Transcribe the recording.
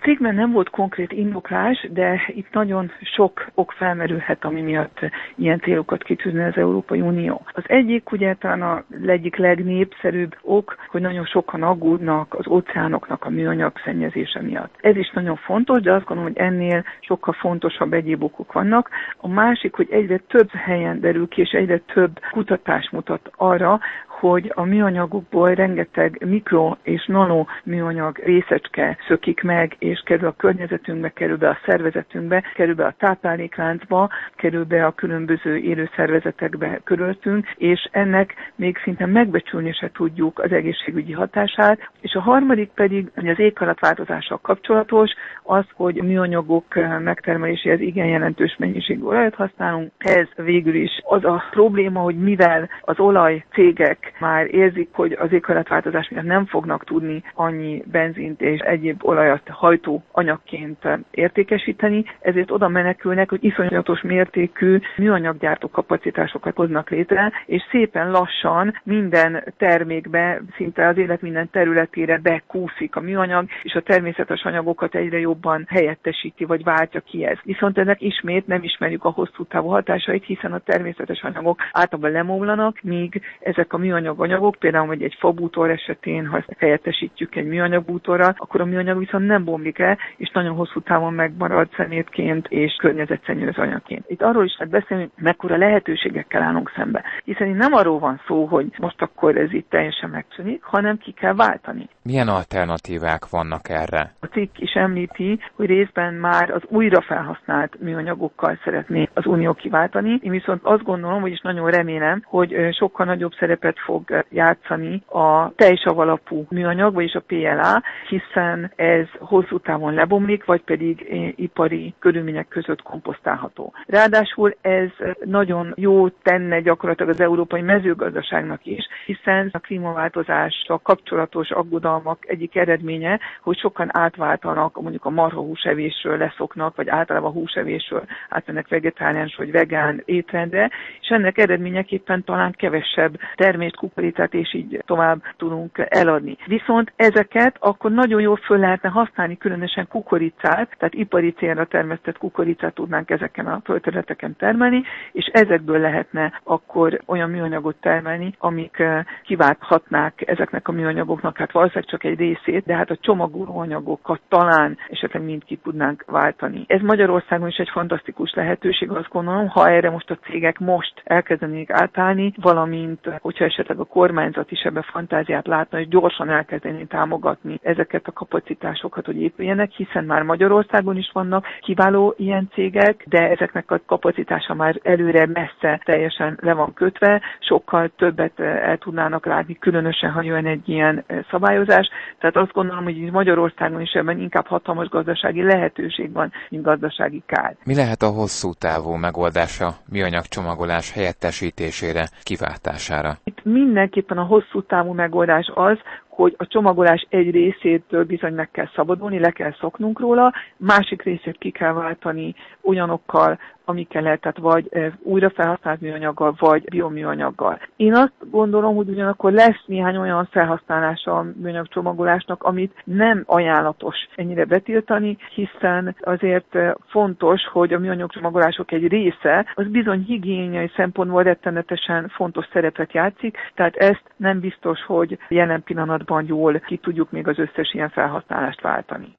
cikkben nem volt konkrét indoklás, de itt nagyon sok ok felmerülhet, ami miatt ilyen célokat kitűzne az Európai Unió. Az egyik, ugye talán a egyik legnépszerűbb ok, hogy nagyon sokan aggódnak az óceánoknak a műanyag szennyezése miatt. Ez is nagyon fontos, de azt gondolom, hogy ennél sokkal fontosabb egyéb okok vannak. A másik, hogy egyre több helyen derül ki, és egyre több kutatás mutat arra, hogy a műanyagokból rengeteg mikro és nano műanyag részecske szökik meg, és kerül a környezetünkbe, kerül be a szervezetünkbe, kerül be a táplálékláncba, kerül be a különböző élőszervezetekbe körülöttünk, és ennek még szinte megbecsülni se tudjuk az egészségügyi hatását. És a harmadik pedig, hogy az éghajlatváltozással kapcsolatos, az, hogy a műanyagok megtermeléséhez igen jelentős mennyiségű olajat használunk. Ez végül is az a probléma, hogy mivel az olajcégek már érzik, hogy az éghajlatváltozás miatt nem fognak tudni annyi benzint és egyéb olajat hajtó anyagként értékesíteni, ezért oda menekülnek, hogy iszonyatos mértékű műanyaggyártó kapacitásokat hoznak létre, és szépen lassan minden termékbe, szinte az élet minden területére bekúszik a műanyag, és a természetes anyagokat egyre jobban helyettesíti, vagy váltja ki ez. Viszont ennek ismét nem ismerjük a hosszú távú hatásait, hiszen a természetes anyagok általában lemomlanak, míg ezek a műanyag anyagok, például hogy egy fabútor esetén, ha ezt helyettesítjük egy műanyagbútorral, akkor a műanyag viszont nem bomlik el, és nagyon hosszú távon megmarad szemétként és környezetszennyező anyagként. Itt arról is lehet beszélni, hogy mekkora lehetőségekkel állunk szembe. Hiszen itt nem arról van szó, hogy most akkor ez itt teljesen megszűnik, hanem ki kell váltani. Milyen alternatívák vannak erre? A cikk is említi, hogy részben már az újra felhasznált műanyagokkal szeretné az Unió kiváltani. Én viszont azt gondolom, vagyis nagyon remélem, hogy sokkal nagyobb szerepet fog játszani a tejsav alapú műanyag, vagyis a PLA, hiszen ez hosszú távon lebomlik, vagy pedig ipari körülmények között komposztálható. Ráadásul ez nagyon jó tenne gyakorlatilag az európai mezőgazdaságnak is, hiszen a klímaváltozással kapcsolatos aggodalmak egyik eredménye, hogy sokan átváltanak mondjuk a marhahúsevésről leszoknak, vagy általában húsevésről átmennek vegetáriánus vagy vegán étrendre, és ennek eredményeképpen talán kevesebb termést, kukoricát és így tovább tudunk eladni. Viszont ezeket akkor nagyon jól föl lehetne használni, különösen kukoricát, tehát ipari célra termesztett kukoricát tudnánk ezeken a földterületeken termelni, és ezekből lehetne akkor olyan műanyagot termelni, amik kiválthatnák ezeknek a műanyagoknak, hát valószínűleg csak egy részét, de hát a csomagolóanyagokat talán esetleg mind ki tudnánk váltani. Ez Magyarországon is egy fantasztikus lehetőség, azt gondolom, ha erre most a cégek most elkezdenék átállni, valamint, hogyha esetleg a kormányzat is ebbe fantáziát látna, és gyorsan elkezdeni támogatni ezeket a kapacitásokat, hogy épüljenek, hiszen már Magyarországon is vannak kiváló ilyen cégek, de ezeknek a kapacitása már előre messze teljesen le van kötve, sokkal többet el tudnának látni, különösen, ha jön egy ilyen szabályozás. Tehát azt gondolom, hogy Magyarországon is ebben inkább hatalmas gazdasági lehetőség van, mint gazdasági kár. Mi lehet a hosszú távú megoldása műanyagcsomagolás helyettesítésére, kiváltására? Itt mindenképpen a hosszú távú megoldás az, hogy a csomagolás egy részétől bizony meg kell szabadulni, le kell szoknunk róla, másik részét ki kell váltani olyanokkal, amikkel lehet, tehát vagy újra felhasznált műanyaggal, vagy bioműanyaggal. Én azt gondolom, hogy ugyanakkor lesz néhány olyan felhasználása a műanyagcsomagolásnak, amit nem ajánlatos ennyire betiltani, hiszen azért fontos, hogy a műanyagcsomagolások egy része, az bizony higiéniai szempontból rettenetesen fontos szerepet játszik, tehát ezt nem biztos, hogy jelen pillanatban jól ki tudjuk még az összes ilyen felhasználást váltani.